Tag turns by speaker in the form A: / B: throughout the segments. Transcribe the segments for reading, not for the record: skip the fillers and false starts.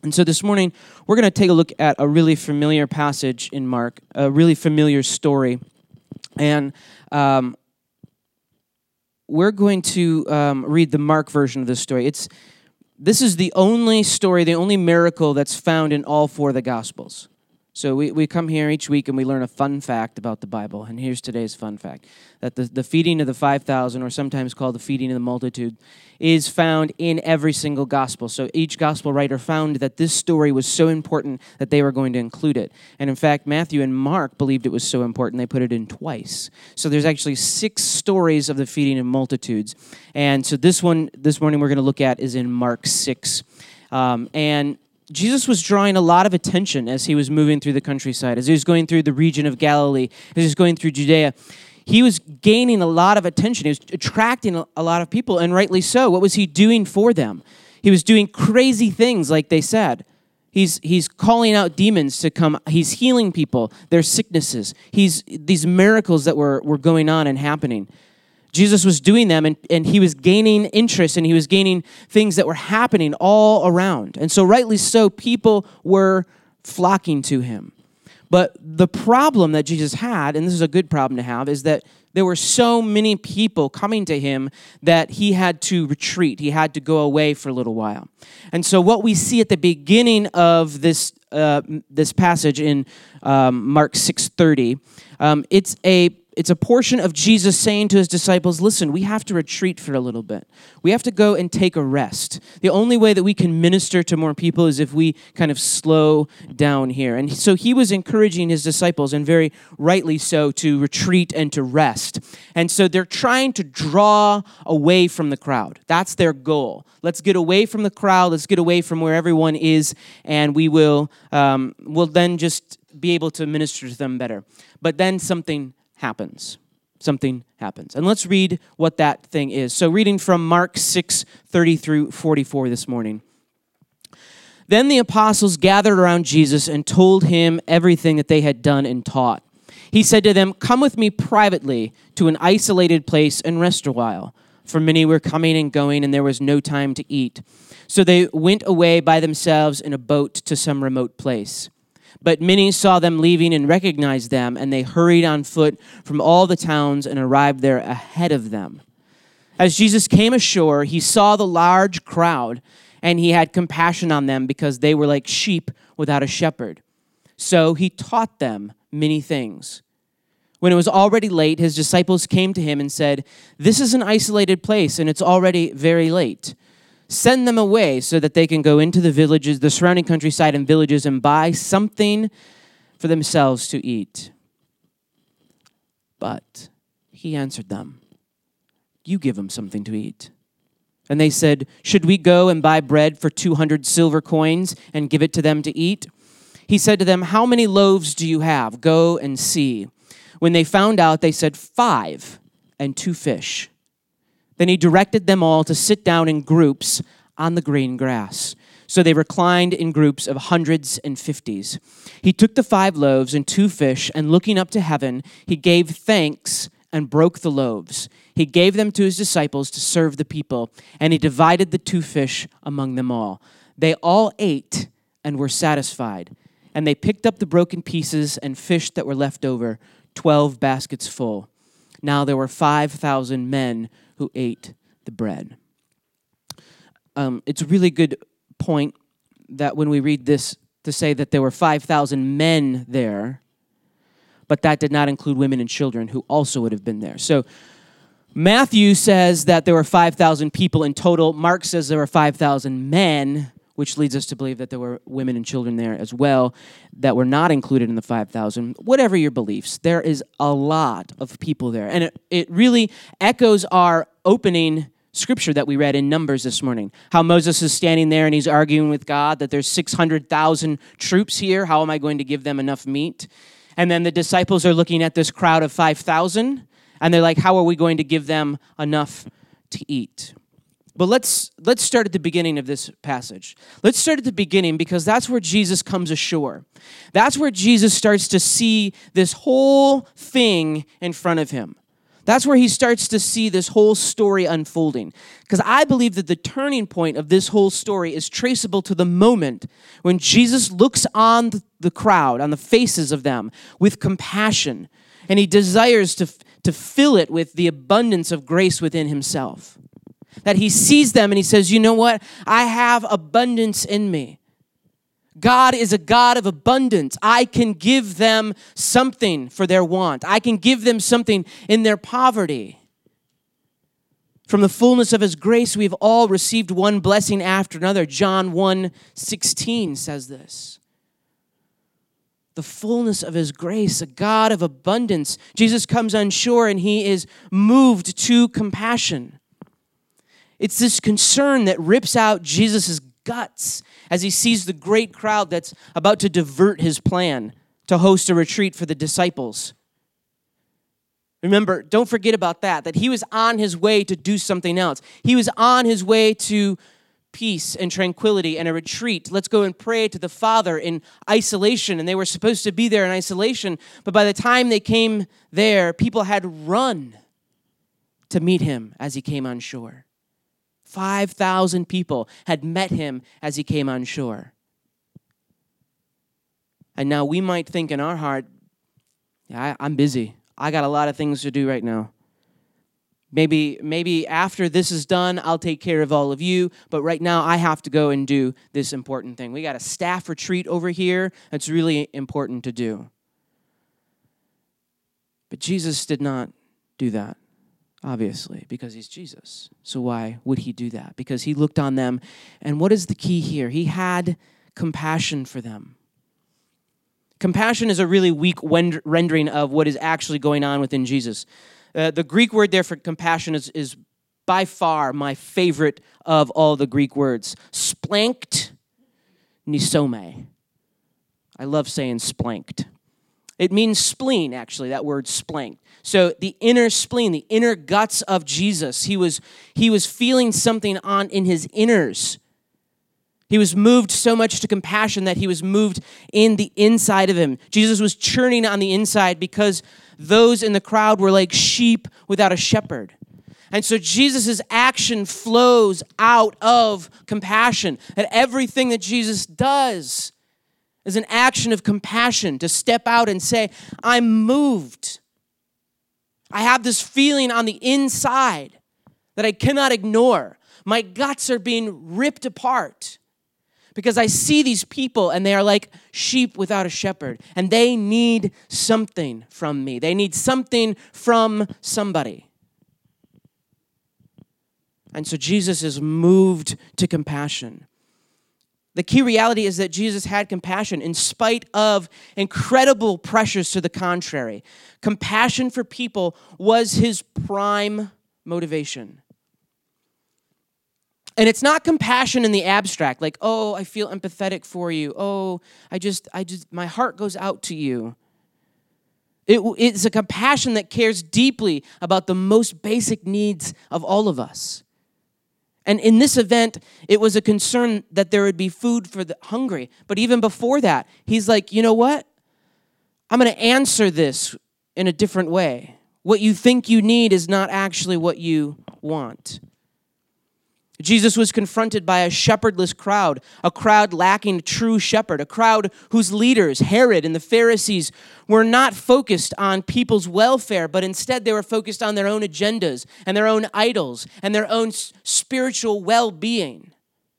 A: And so this morning, we're going to take a look at a really familiar passage in Mark, a really familiar story. And we're going to read the Mark version of this story. This is the only story, the only miracle that's found in all four of the Gospels. So we come here each week and we learn a fun fact about the Bible. And here's today's fun fact, that the feeding of the 5,000, or sometimes called the feeding of the multitude, is found in every single gospel. So each gospel writer found that this story was so important that they were going to include it. And in fact, Matthew and Mark believed it was so important they put it in twice. So there's actually 6 stories of the feeding of multitudes. And so this morning we're going to look at is in Mark 6. And Jesus was drawing a lot of attention as he was moving through the countryside, as he was going through the region of Galilee, as he was going through Judea. He was gaining a lot of attention. He was attracting a lot of people, and rightly so. What was he doing for them? He was doing crazy things, like they said. He's calling out demons to come. He's healing people, their sicknesses. These miracles that were going on and happening. Jesus was doing them, and he was gaining interest, and he was gaining things that were happening all around. And so rightly so, people were flocking to him. But the problem that Jesus had, and this is a good problem to have, is that there were so many people coming to him that he had to retreat. He had to go away for a little while. And so what we see at the beginning of this passage in Mark 6:30, it's a portion of Jesus saying to his disciples, listen, we have to retreat for a little bit. We have to go and take a rest. The only way that we can minister to more people is if we kind of slow down here. And so he was encouraging his disciples, and very rightly so, to retreat and to rest. And so they're trying to draw away from the crowd. That's their goal. Let's get away from the crowd. Let's get away from where everyone is, and we'll then just be able to minister to them better. But then something happens. Something happens. And let's read what that thing is. So reading from Mark 6:30 through 44 this morning. Then the apostles gathered around Jesus and told him everything that they had done and taught. He said to them, come with me privately to an isolated place and rest a while. For many were coming and going, and there was no time to eat. So they went away by themselves in a boat to some remote place. But many saw them leaving and recognized them, and they hurried on foot from all the towns and arrived there ahead of them. As Jesus came ashore, he saw the large crowd, and he had compassion on them because they were like sheep without a shepherd. So he taught them many things. When it was already late, his disciples came to him and said, this is an isolated place, and it's already very late. Send them away so that they can go into the villages, the surrounding countryside and villages, and buy something for themselves to eat. But he answered them, you give them something to eat. And they said, should we go and buy bread for 200 silver coins and give it to them to eat? He said to them, how many loaves do you have? Go and see. When they found out, they said, 5 and 2 fish. Then he directed them all to sit down in groups on the green grass. So they reclined in groups of hundreds and fifties. He took the 5 loaves and 2 fish, and looking up to heaven, he gave thanks and broke the loaves. He gave them to his disciples to serve the people, and he divided the 2 fish among them all. They all ate and were satisfied, and they picked up the broken pieces and fish that were left over, 12 baskets full. Now there were 5,000 men who ate the bread. It's a really good point that when we read this to say that there were 5,000 men there, but that did not include women and children who also would have been there. So Matthew says that there were 5,000 people in total. Mark says there were 5,000 men, which leads us to believe that there were women and children there as well that were not included in the 5,000. Whatever your beliefs, there is a lot of people there. And it really echoes our opening scripture that we read in Numbers this morning. How Moses is standing there and he's arguing with God that there's 600,000 troops here. How am I going to give them enough meat? And then the disciples are looking at this crowd of 5,000 and they're like, how are we going to give them enough to eat? But let's start at the beginning of this passage. Let's start at the beginning because that's where Jesus comes ashore. That's where Jesus starts to see this whole thing in front of him. That's where he starts to see this whole story unfolding. Because I believe that the turning point of this whole story is traceable to the moment when Jesus looks on the crowd, on the faces of them, with compassion. And he desires to fill it with the abundance of grace within himself. That he sees them and he says, you know what? I have abundance in me. God is a God of abundance. I can give them something for their want. I can give them something in their poverty. From the fullness of his grace, we've all received one blessing after another. John 1:16 says this. The fullness of his grace, a God of abundance. Jesus comes on shore and he is moved to compassion. It's this concern that rips out Jesus' guts as he sees the great crowd that's about to divert his plan to host a retreat for the disciples. Remember, don't forget about that he was on his way to do something else. He was on his way to peace and tranquility and a retreat. Let's go and pray to the Father in isolation. And they were supposed to be there in isolation, but by the time they came there, people had run to meet him as he came on shore. 5,000 people had met him as he came on shore. And now we might think in our heart, yeah, I'm busy. I got a lot of things to do right now. Maybe after this is done, I'll take care of all of you, but right now I have to go and do this important thing. We got a staff retreat over here that's really important to do. But Jesus did not do that. Obviously, because he's Jesus. So why would he do that? Because he looked on them, and what is the key here? He had compassion for them. Compassion is a really weak rendering of what is actually going on within Jesus. The Greek word there for compassion is by far my favorite of all the Greek words. Splankt nisome. I love saying splanked. It means spleen, actually, that word splank. So the inner spleen, the inner guts of Jesus, he was feeling something in his inners. He was moved so much to compassion that he was moved in the inside of him. Jesus was churning on the inside because those in the crowd were like sheep without a shepherd. And so Jesus' action flows out of compassion. That everything that Jesus does is an action of compassion, to step out and say, I'm moved. I have this feeling on the inside that I cannot ignore. My guts are being ripped apart because I see these people and they are like sheep without a shepherd, and they need something from me. They need something from somebody. And so Jesus is moved to compassion. The key reality is that Jesus had compassion in spite of incredible pressures to the contrary. Compassion for people was his prime motivation. And it's not compassion in the abstract, like, oh, I feel empathetic for you. Oh, my heart goes out to you. It's a compassion that cares deeply about the most basic needs of all of us. And in this event, it was a concern that there would be food for the hungry. But even before that, he's like, you know what? I'm going to answer this in a different way. What you think you need is not actually what you want. Jesus was confronted by a shepherdless crowd, a crowd lacking a true shepherd, a crowd whose leaders, Herod and the Pharisees, were not focused on people's welfare, but instead they were focused on their own agendas and their own idols and their own spiritual well-being.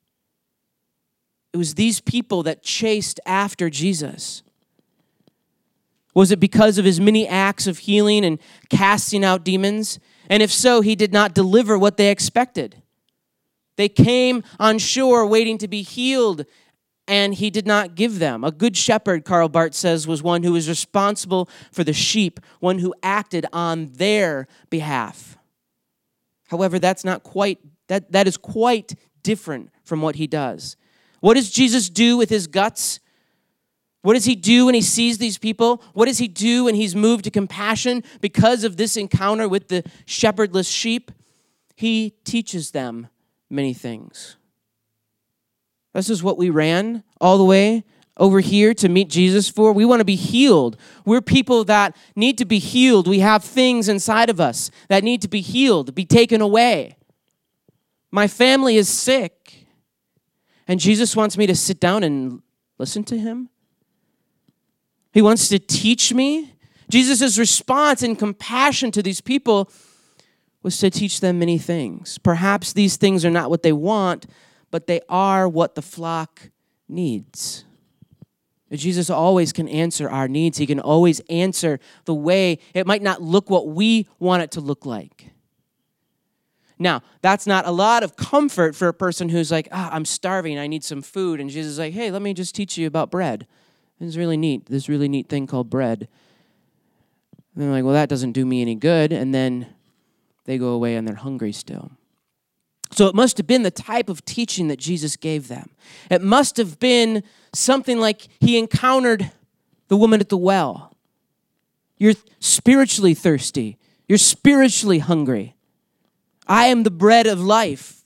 A: It was these people that chased after Jesus. Was it because of his many acts of healing and casting out demons? And if so, he did not deliver what they expected. They came on shore waiting to be healed, and he did not give them. A good shepherd, Karl Barth says, was one who was responsible for the sheep, one who acted on their behalf. However, that is quite different from what he does. What does Jesus do with his guts? What does he do when he sees these people? What does he do when he's moved to compassion because of this encounter with the shepherdless sheep? He teaches them many things. This is what we ran all the way over here to meet Jesus for. We want to be healed. We're people that need to be healed. We have things inside of us that need to be healed, be taken away. My family is sick, and Jesus wants me to sit down and listen to him. He wants to teach me. Jesus' response and compassion to these people was to teach them many things. Perhaps these things are not what they want, but they are what the flock needs. Jesus always can answer our needs. He can always answer the way it might not look what we want it to look like. Now, that's not a lot of comfort for a person who's like, I'm starving, I need some food. And Jesus is like, hey, let me just teach you about bread. It's really neat, this really neat thing called bread. And they're like, well, that doesn't do me any good. And then they go away and they're hungry still. So it must have been the type of teaching that Jesus gave them. It must have been something like he encountered the woman at the well. You're spiritually thirsty. You're spiritually hungry. I am the bread of life.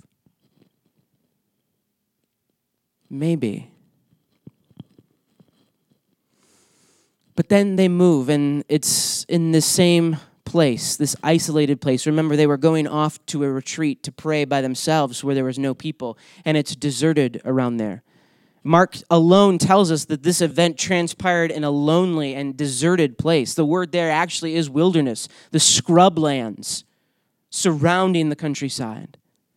A: Maybe. But then they move, and it's in the same place, this isolated place. Remember, they were going off to a retreat to pray by themselves where there was no people, and it's deserted around there. Mark alone tells us that this event transpired in a lonely and deserted place. The word there actually is wilderness, the scrublands surrounding the countryside.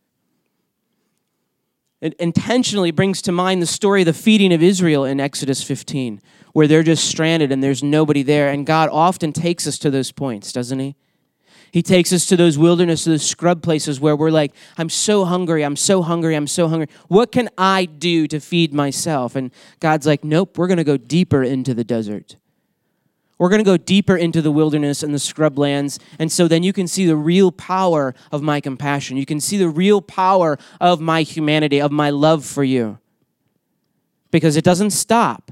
A: It intentionally brings to mind the story of the feeding of Israel in Exodus 15, where they're just stranded and there's nobody there. And God often takes us to those points, doesn't he? He takes us to those wilderness, to those scrub places where we're like, I'm so hungry, I'm so hungry, I'm so hungry. What can I do to feed myself? And God's like, nope, we're going to go deeper into the desert. We're going to go deeper into the wilderness and the scrublands, and so then you can see the real power of my compassion. You can see the real power of my humanity, of my love for you. Because it doesn't stop.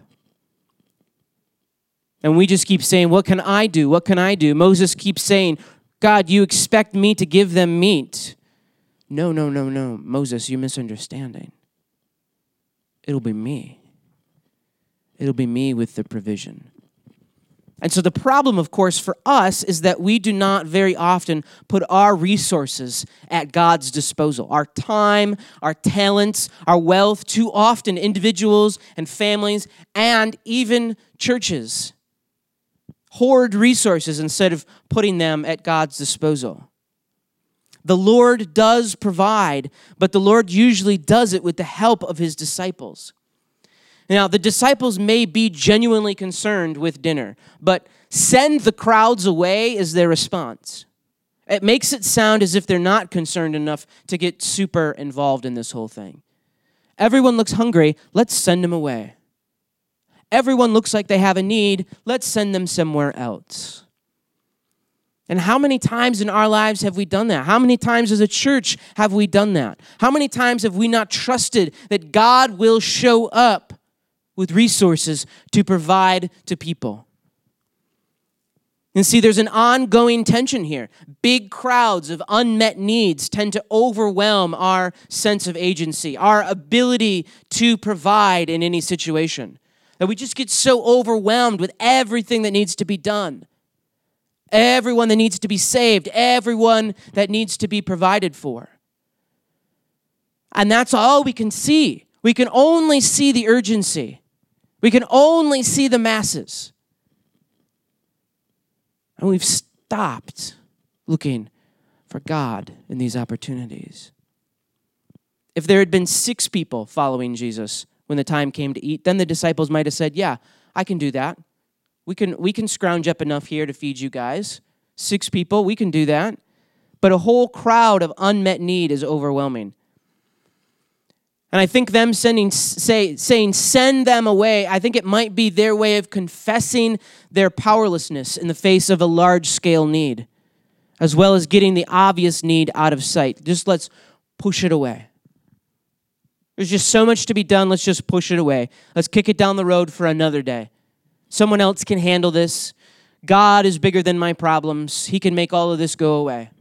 A: And we just keep saying, what can I do? What can I do? Moses keeps saying, God, you expect me to give them meat. No. Moses, you're misunderstanding. It'll be me. It'll be me with the provision. And so the problem, of course, for us is that we do not very often put our resources at God's disposal. Our time, our talents, our wealth, too often individuals and families and even churches hoard resources instead of putting them at God's disposal. The Lord does provide, but the Lord usually does it with the help of his disciples. Now, the disciples may be genuinely concerned with dinner, but send the crowds away is their response. It makes it sound as if they're not concerned enough to get super involved in this whole thing. Everyone looks hungry, let's send them away. Everyone looks like they have a need, let's send them somewhere else. And how many times in our lives have we done that? How many times as a church have we done that? How many times have we not trusted that God will show up with resources to provide to people? And see, there's an ongoing tension here. Big crowds of unmet needs tend to overwhelm our sense of agency, our ability to provide in any situation. That we just get so overwhelmed with everything that needs to be done. Everyone that needs to be saved, everyone that needs to be provided for. And that's all we can see. We can only see the urgency. We can only see the masses. And we've stopped looking for God in these opportunities. If there had been 6 people following Jesus when the time came to eat, then the disciples might have said, yeah, I can do that. We can scrounge up enough here to feed you guys. 6 people, we can do that. But a whole crowd of unmet need is overwhelming. And I think them saying send them away, I think it might be their way of confessing their powerlessness in the face of a large-scale need, as well as getting the obvious need out of sight. Just let's push it away. There's just so much to be done, let's just push it away. Let's kick it down the road for another day. Someone else can handle this. God is bigger than my problems. He can make all of this go away.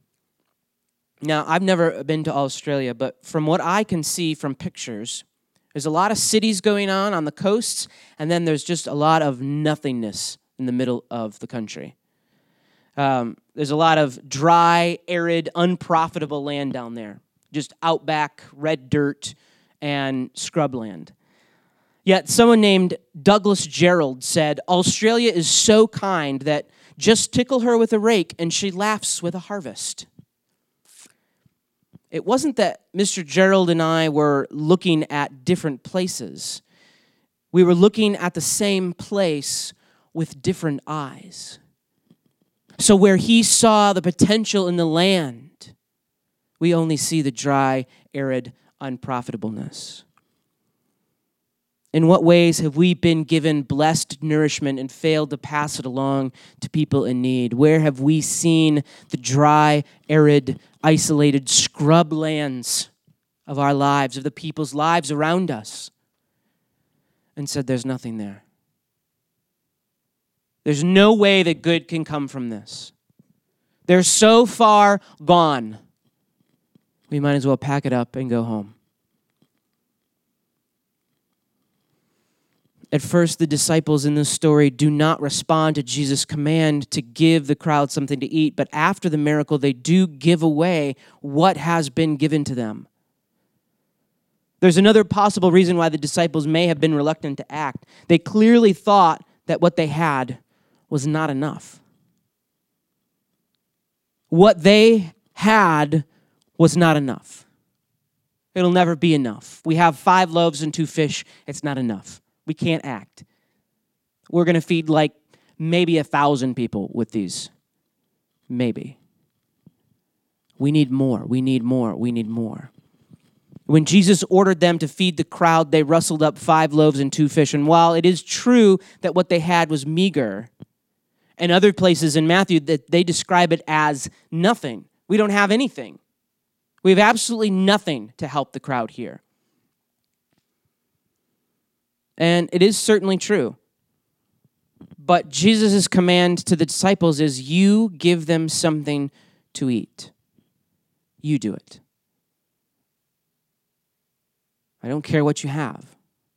A: Now, I've never been to Australia, but from what I can see from pictures, There's a lot of cities going on the coasts, and then there's just a lot of nothingness in the middle of the country. There's a lot of dry, arid, unprofitable land down there. Just outback, red dirt, and scrubland. Yet someone named Douglas Jerrold said, Australia is so kind that just tickle her with a rake and she laughs with a harvest. It wasn't that Mr. Jerrold and I were looking at different places. We were looking at the same place with different eyes. So where he saw the potential in the land, we only see the dry, arid unprofitableness. In what ways have we been given blessed nourishment and failed to pass it along to people in need? Where have we seen the dry, arid, isolated scrublands of our lives, of the people's lives around us, and said there's nothing there? There's no way that good can come from this. They're so far gone. We might as well pack it up and go home. At first, the disciples in this story do not respond to Jesus' command to give the crowd something to eat, but after the miracle, they do give away what has been given to them. There's another possible reason why the disciples may have been reluctant to act. They clearly thought that what they had was not enough. What they had was not enough. It'll never be enough. We have 5 loaves and 2 fish. It's not enough. We can't act. We're going to feed like maybe 1,000 people with these. Maybe. We need more. We need more. We need more. When Jesus ordered them to feed the crowd, they rustled up 5 loaves and 2 fish. And while it is true that what they had was meager, and other places in Matthew that they describe it as nothing. We don't have anything. We have absolutely nothing to help the crowd here. And it is certainly true. But Jesus' command to the disciples is, you give them something to eat. You do it. I don't care what you have.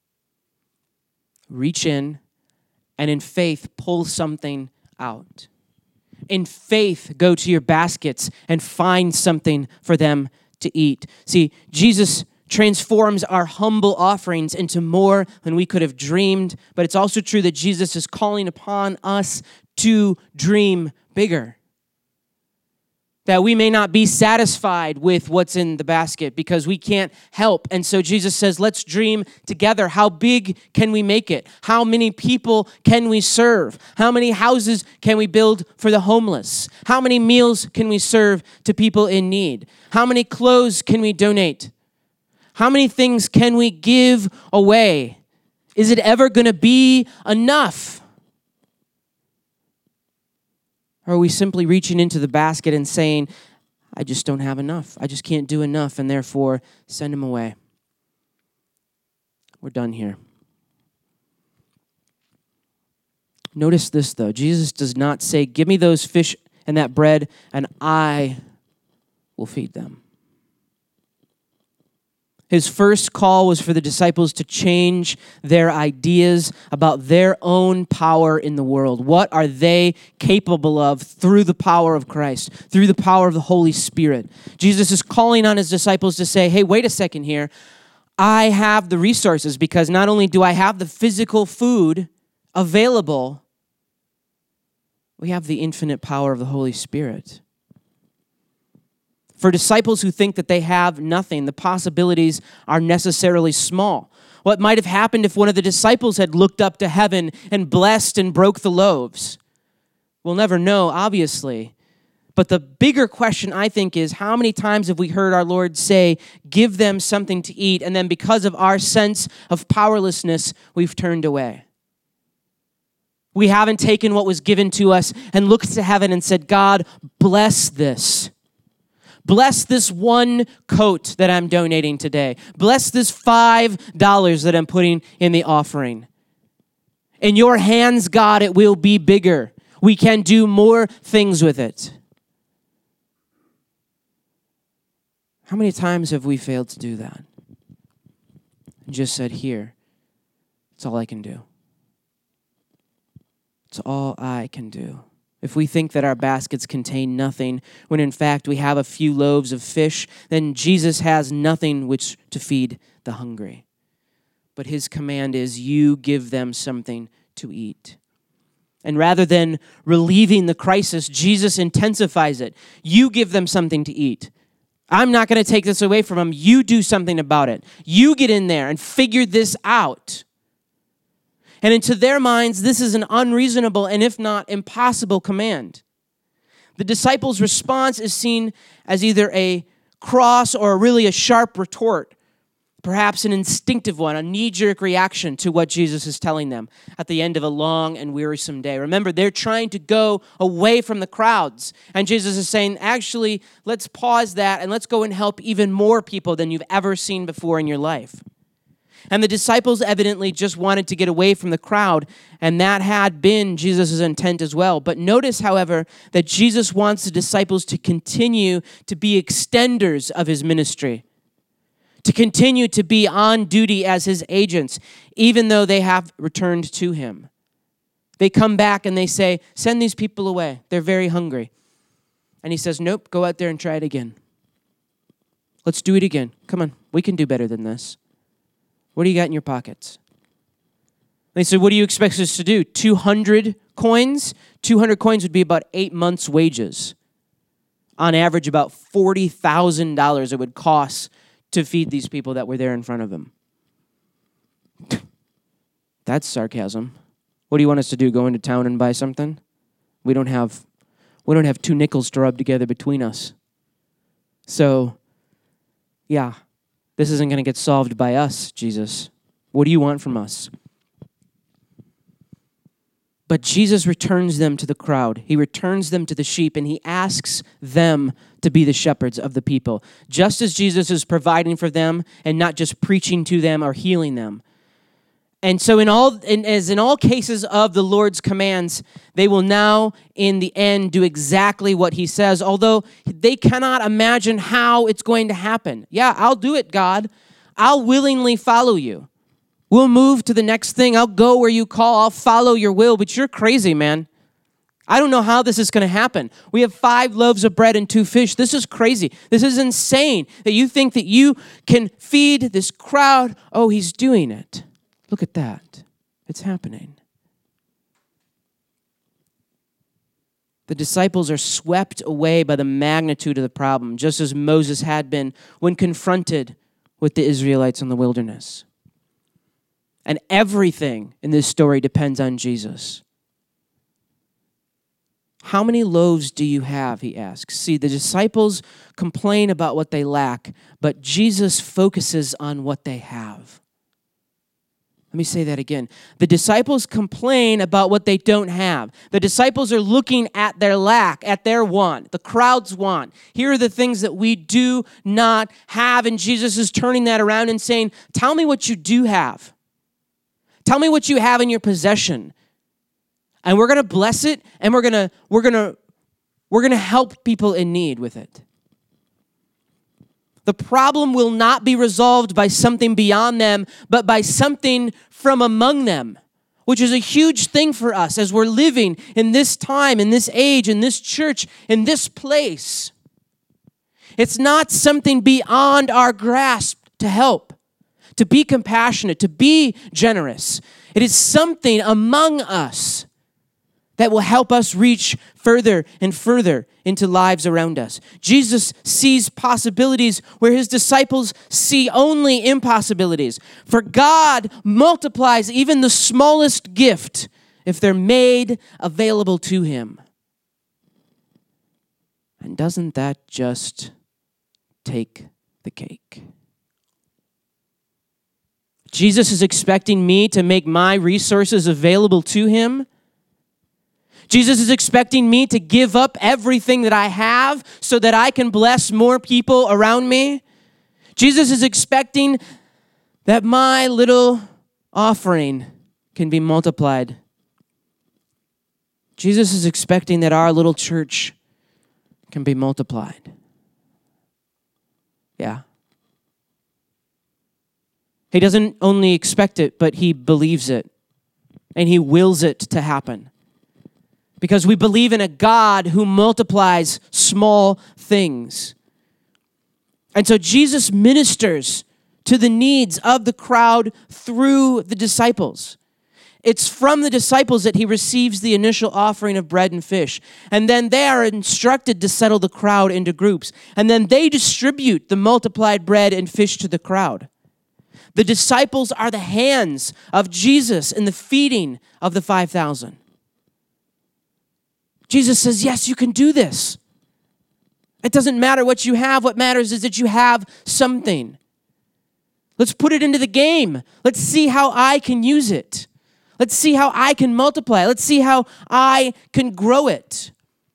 A: Reach in and in faith pull something out. In faith, go to your baskets and find something for them to eat. See, Jesus transforms our humble offerings into more than we could have dreamed, but it's also true that Jesus is calling upon us to dream bigger. That we may not be satisfied with what's in the basket because we can't help. And so Jesus says, let's dream together. How big can we make it? How many people can we serve? How many houses can we build for the homeless? How many meals can we serve to people in need? How many clothes can we donate? How many things can we give away? Is it ever going to be enough? Or are we simply reaching into the basket and saying, I just don't have enough. I just can't do enough, and therefore send them away. We're done here. Notice this, though. Jesus does not say, give me those fish and that bread, and I will feed them. His first call was for the disciples to change their ideas about their own power in the world. What are they capable of through the power of Christ, through the power of the Holy Spirit? Jesus is calling on his disciples to say, hey, wait a second here. I have the resources because not only do I have the physical food available, we have the infinite power of the Holy Spirit. For disciples who think that they have nothing, the possibilities are necessarily small. What might have happened if one of the disciples had looked up to heaven and blessed and broke the loaves? We'll never know, obviously. But the bigger question, I think, is how many times have we heard our Lord say, give them something to eat, and then because of our sense of powerlessness, we've turned away? We haven't taken what was given to us and looked to heaven and said, God, bless this. Bless this one coat that I'm donating today. Bless this $5 that I'm putting in the offering. In your hands, God, it will be bigger. We can do more things with it. How many times have we failed to do that? and just said, here, it's all I can do. It's all I can do. If we think that our baskets contain nothing, when in fact we have a few loaves of fish, then Jesus has nothing which to feed the hungry. But his command is, you give them something to eat. And rather than relieving the crisis, Jesus intensifies it. You give them something to eat. I'm not going to take this away from them. You do something about it. You get in there and figure this out. And into their minds, this is an unreasonable and if not impossible command. The disciples' response is seen as either a cross or really a sharp retort, perhaps an instinctive one, a knee-jerk reaction to what Jesus is telling them at the end of a long and wearisome day. Remember, they're trying to go away from the crowds, and Jesus is saying, actually, let's pause that and let's go and help even more people than you've ever seen before in your life. And the disciples evidently just wanted to get away from the crowd, and that had been Jesus' intent as well. But notice, however, that Jesus wants the disciples to continue to be extenders of his ministry, to continue to be on duty as his agents, even though they have returned to him. They come back and they say, send these people away. They're very hungry. And he says, nope, go out there and try it again. Let's do it again. Come on, we can do better than this. What do you got in your pockets? They said, what do you expect us to do? 200 coins? 200 coins would be about 8 months' wages. On average, about $40,000 it would cost to feed these people that were there in front of him. That's sarcasm. What do you want us to do? Go into town and buy something? We don't have 2 nickels to rub together between us. So, yeah. This isn't going to get solved by us, Jesus. What do you want from us? But Jesus returns them to the crowd. He returns them to the sheep, and he asks them to be the shepherds of the people, just as Jesus is providing for them and not just preaching to them or healing them. And so as in all cases of the Lord's commands, they will now, in the end, do exactly what he says, although they cannot imagine how it's going to happen. Yeah, I'll do it, God. I'll willingly follow you. We'll move to the next thing. I'll go where you call. I'll follow your will, but you're crazy, man. I don't know how this is going to happen. We have 5 loaves of bread and 2 fish. This is crazy. This is insane that you think that you can feed this crowd. Oh, he's doing it. Look at that. It's happening. The disciples are swept away by the magnitude of the problem, just as Moses had been when confronted with the Israelites in the wilderness. And everything in this story depends on Jesus. How many loaves do you have, he asks. See, the disciples complain about what they lack, but Jesus focuses on what they have. Let me say that again. The disciples complain about what they don't have. The disciples are looking at their lack, at their want, the crowd's want. Here are the things that we do not have, and Jesus is turning that around and saying, tell me what you do have. Tell me what you have in your possession. And we're going to bless it, and we're going to help people in need with it. The problem will not be resolved by something beyond them, but by something from among them, which is a huge thing for us as we're living in this time, in this age, in this church, in this place. It's not something beyond our grasp to help, to be compassionate, to be generous. It is something among us that will help us reach further and further into lives around us. Jesus sees possibilities where his disciples see only impossibilities. For God multiplies even the smallest gift if they're made available to him. And doesn't that just take the cake? Jesus is expecting me to make my resources available to him. Jesus is expecting me to give up everything that I have so that I can bless more people around me. Jesus is expecting that my little offering can be multiplied. Jesus is expecting that our little church can be multiplied. Yeah. He doesn't only expect it, but he believes it, and he wills it to happen. Because we believe in a God who multiplies small things. And so Jesus ministers to the needs of the crowd through the disciples. It's from the disciples that he receives the initial offering of bread and fish. And then they are instructed to settle the crowd into groups. And then they distribute the multiplied bread and fish to the crowd. The disciples are the hands of Jesus in the feeding of the 5,000. Jesus says, yes, you can do this. It doesn't matter what you have. What matters is that you have something. Let's put it into the game. Let's see how I can use it. Let's see how I can multiply. Let's see how I can grow it.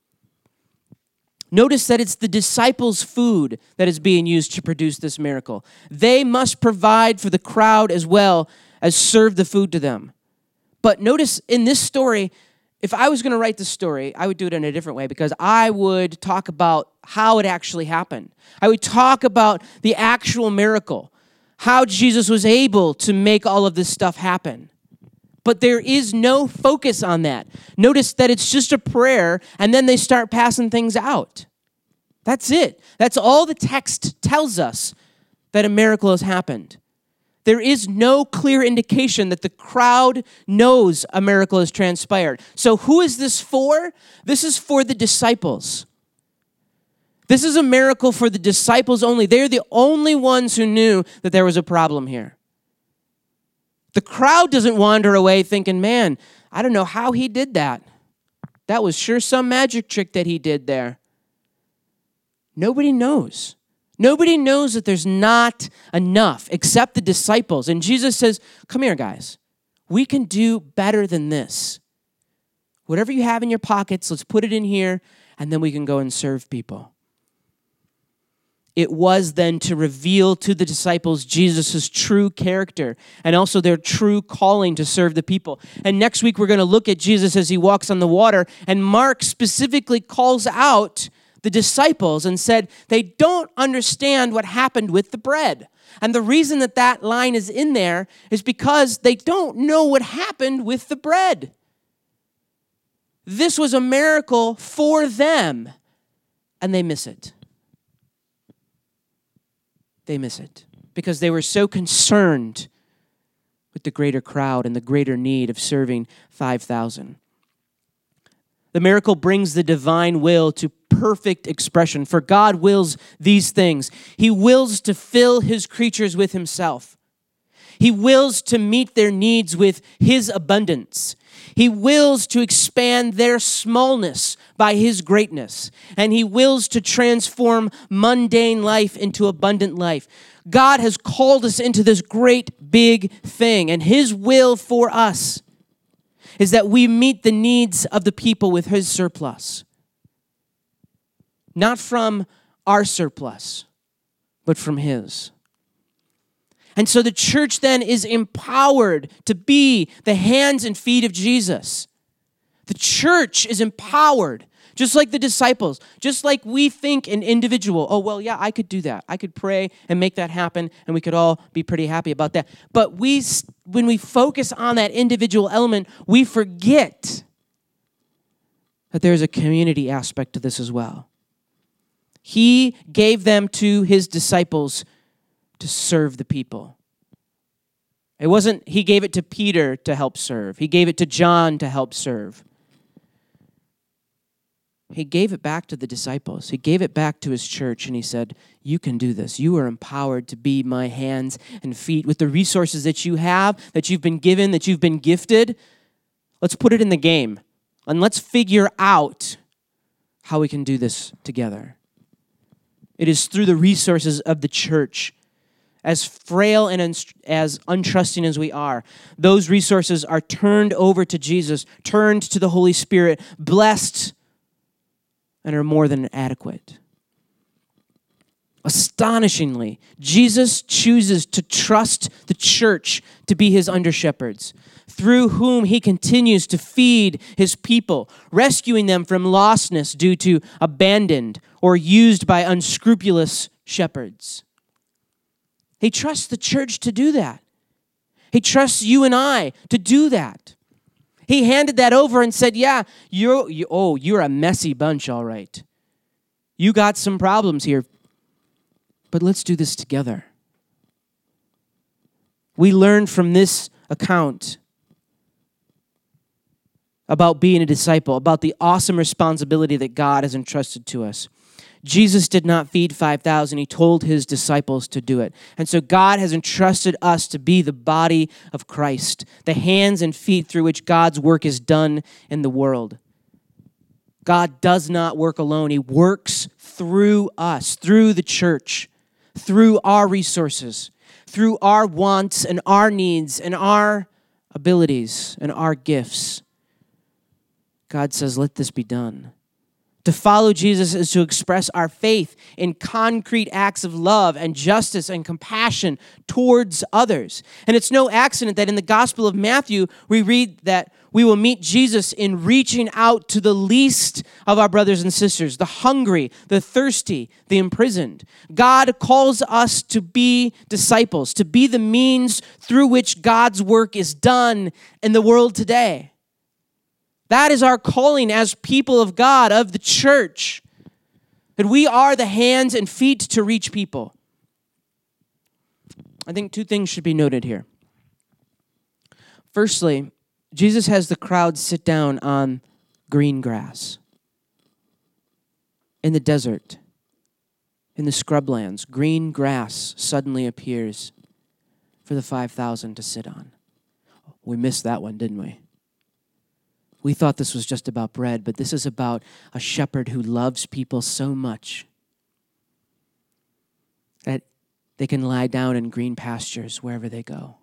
A: Notice that it's the disciples' food that is being used to produce this miracle. They must provide for the crowd as well as serve the food to them. But notice in this story, if I was going to write the story, I would do it in a different way because I would talk about how it actually happened. I would talk about the actual miracle, how Jesus was able to make all of this stuff happen. But there is no focus on that. Notice that it's just a prayer, and then they start passing things out. That's it. That's all the text tells us that a miracle has happened. There is no clear indication that the crowd knows a miracle has transpired. So who is this for? This is for the disciples. This is a miracle for the disciples only. They're the only ones who knew that there was a problem here. The crowd doesn't wander away thinking, man, I don't know how he did that. That was sure some magic trick that he did there. Nobody knows. Nobody knows that there's not enough except the disciples. And Jesus says, come here, guys. We can do better than this. Whatever you have in your pockets, let's put it in here, and then we can go and serve people. It was then to reveal to the disciples Jesus' true character and also their true calling to serve the people. And next week, we're going to look at Jesus as he walks on the water. And Mark specifically calls out the disciples and said they don't understand what happened with the bread. And the reason that that line is in there is because they don't know what happened with the bread. This was a miracle for them, and they miss it. They miss it because they were so concerned with the greater crowd and the greater need of serving 5,000. The miracle brings the divine will to perfect expression, for God wills these things. He wills to fill his creatures with himself. He wills to meet their needs with his abundance. He wills to expand their smallness by his greatness. And he wills to transform mundane life into abundant life. God has called us into this great big thing. And his will for us is that we meet the needs of the people with his surplus. Not from our surplus, but from his. And so the church then is empowered to be the hands and feet of Jesus. The church is empowered, just like the disciples, just like we think an individual, oh, well, yeah, I could do that. I could pray and make that happen, and we could all be pretty happy about that. But when we focus on that individual element, we forget that there's a community aspect to this as well. He gave them to his disciples to serve the people. It wasn't, he gave it to Peter to help serve. He gave it to John to help serve. He gave it back to the disciples. He gave it back to his church, and he said, you can do this. You are empowered to be my hands and feet with the resources that you have, that you've been given, that you've been gifted. Let's put it in the game, and let's figure out how we can do this together. It is through the resources of the church, as frail and as untrusting as we are, those resources are turned over to Jesus, turned to the Holy Spirit, blessed, and are more than adequate. Astonishingly, Jesus chooses to trust the church to be his under-shepherds, through whom he continues to feed his people, rescuing them from lostness due to abandoned or used by unscrupulous shepherds. He trusts the church to do that. He trusts you and I to do that. He handed that over and said, yeah, you're a messy bunch, all right. You got some problems here, but let's do this together. We learn from this account about being a disciple, about the awesome responsibility that God has entrusted to us. Jesus did not feed 5,000. He told his disciples to do it. And so God has entrusted us to be the body of Christ, the hands and feet through which God's work is done in the world. God does not work alone. He works through us, through the church, through our resources, through our wants and our needs and our abilities and our gifts. God says, let this be done. To follow Jesus is to express our faith in concrete acts of love and justice and compassion towards others. And it's no accident that in the Gospel of Matthew, we read that we will meet Jesus in reaching out to the least of our brothers and sisters, the hungry, the thirsty, the imprisoned. God calls us to be disciples, to be the means through which God's work is done in the world today. That is our calling as people of God, of the church, that we are the hands and feet to reach people. I think two things should be noted here. Firstly, Jesus has the crowd sit down on green grass in the desert, in the scrublands. Green grass suddenly appears for the 5,000 to sit on. We missed that one, didn't we? We thought this was just about bread, but this is about a shepherd who loves people so much that they can lie down in green pastures wherever they go.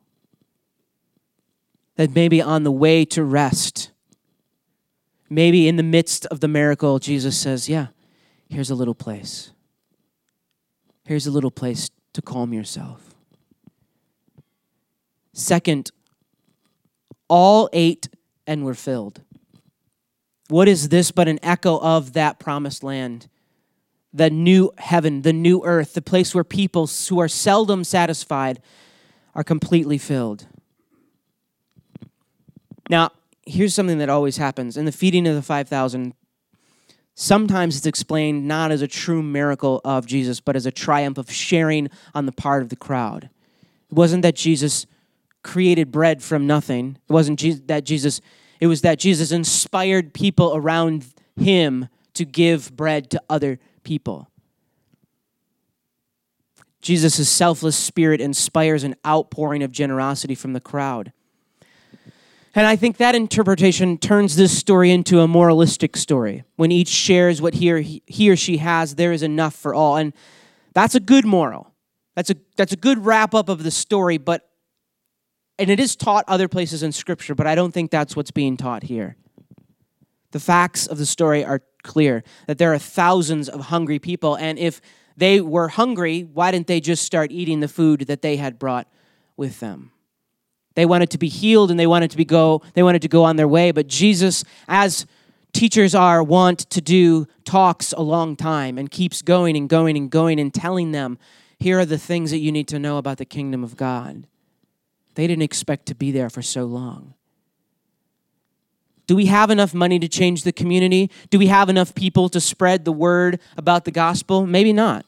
A: That maybe on the way to rest, maybe in the midst of the miracle, Jesus says, yeah, here's a little place. Here's a little place to calm yourself. Second, all ate and were filled. What is this but an echo of that promised land? The new heaven, the new earth, the place where people who are seldom satisfied are completely filled. Now, here's something that always happens. In the feeding of the 5,000, sometimes it's explained not as a true miracle of Jesus, but as a triumph of sharing on the part of the crowd. It wasn't that Jesus created bread from nothing. It wasn't that Jesus... It was that Jesus inspired people around him to give bread to other people. Jesus' selfless spirit inspires an outpouring of generosity from the crowd. And I think that interpretation turns this story into a moralistic story. When each shares what he or she has, there is enough for all. And that's a good moral. That's a good wrap-up of the story, and it is taught other places in Scripture, but I don't think that's what's being taught here. The facts of the story are clear, that there are thousands of hungry people, and if they were hungry, why didn't they just start eating the food that they had brought with them? They wanted to be healed, and they wanted to go on their way, but Jesus, as teachers are wont to do, talks a long time and keeps going and going and going and telling them, here are the things that you need to know about the kingdom of God. They didn't expect to be there for so long. Do we have enough money to change the community? Do we have enough people to spread the word about the gospel? Maybe not.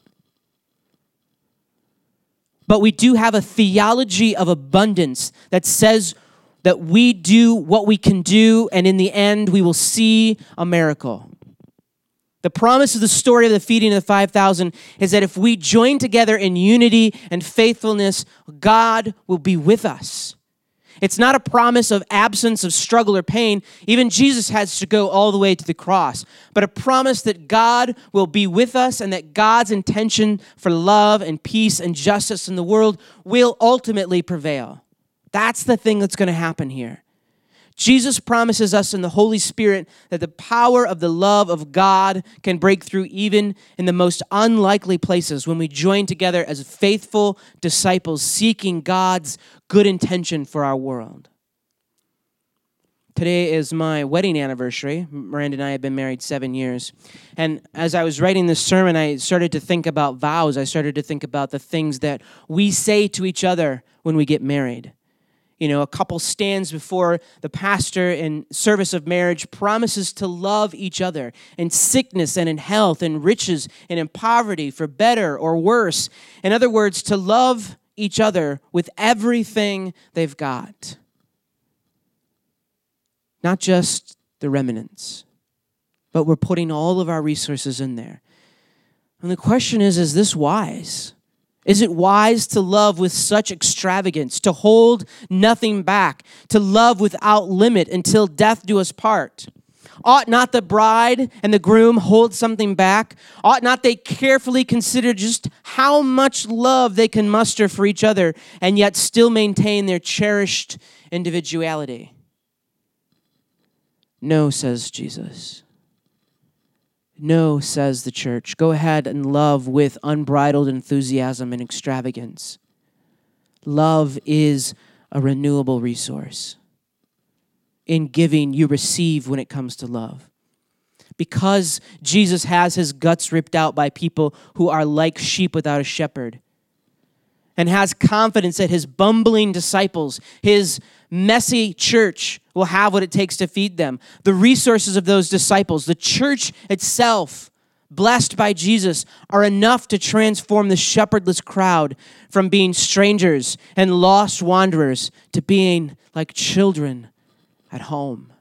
A: But we do have a theology of abundance that says that we do what we can do, and in the end, we will see a miracle. The promise of the story of the feeding of the 5,000 is that if we join together in unity and faithfulness, God will be with us. It's not a promise of absence of struggle or pain. Even Jesus has to go all the way to the cross. But a promise that God will be with us and that God's intention for love and peace and justice in the world will ultimately prevail. That's the thing that's going to happen here. Jesus promises us in the Holy Spirit that the power of the love of God can break through even in the most unlikely places when we join together as faithful disciples seeking God's good intention for our world. Today is my wedding anniversary. Miranda and I have been married 7 years. And as I was writing this sermon, I started to think about vows. I started to think about the things that we say to each other when we get married. A couple stands before the pastor in service of marriage, promises to love each other in sickness and in health, in riches and in poverty, for better or worse. In other words, to love each other with everything they've got. Not just the remnants, but we're putting all of our resources in there. And the question is this wise? Is it wise to love with such extravagance, to hold nothing back, to love without limit until death do us part? Ought not the bride and the groom hold something back? Ought not they carefully consider just how much love they can muster for each other and yet still maintain their cherished individuality? No, says Jesus. No, says the church. Go ahead and love with unbridled enthusiasm and extravagance. Love is a renewable resource. In giving, you receive when it comes to love. Because Jesus has his guts ripped out by people who are like sheep without a shepherd, and has confidence that his bumbling disciples, his messy church, will have what it takes to feed them. The resources of those disciples, the church itself, blessed by Jesus, are enough to transform the shepherdless crowd from being strangers and lost wanderers to being like children at home.